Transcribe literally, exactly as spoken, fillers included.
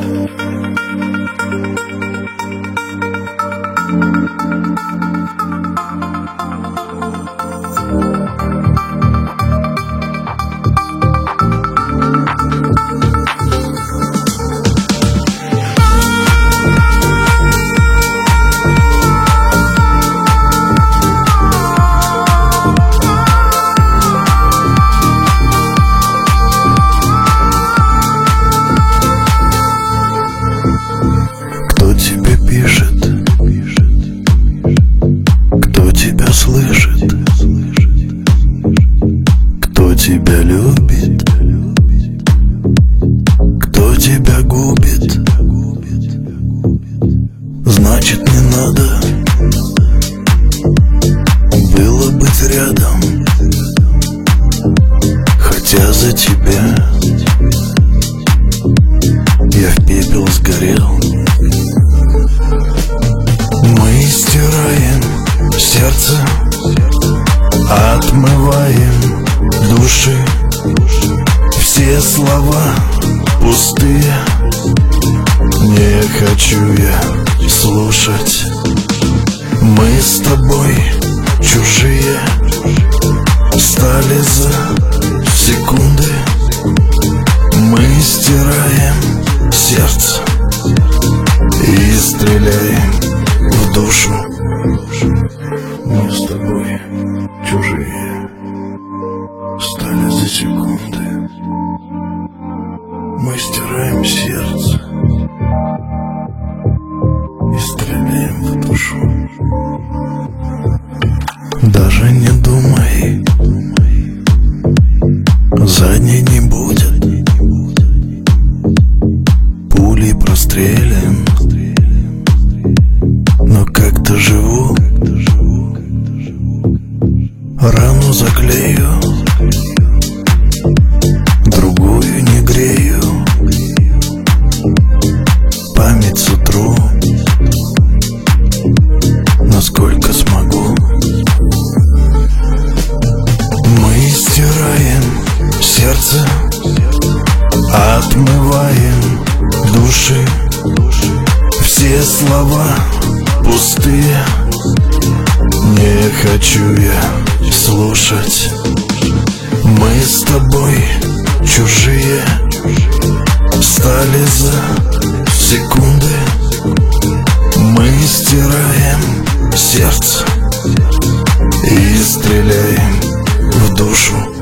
Кто тебе пишет? Кто тебя слышит? Кто тебя любит? Кто тебя губит? Значит, не надо было быть рядом, хотя за тебя я в пепел сгорел. Мы стираем сердце, отмываем души. Все слова пустые, не хочу я слушать. Мы с тобой чужие стали за секунды. Мы стираем сердце и стреляем в душу. Мы с тобой чужие стали за секунды. Мы стираем сердце и стреляем в душу. Даже не думай, задней не будет. Пулей прострелен, но как-то живу. Рану заклею, другую не грею. Память сотру, насколько смогу. Мы стираем сердце, отмываем души. Все слова пустые, не хочу я слушать. Мы с тобой чужие стали за секунды. Мы стираем сердце и стреляем в душу.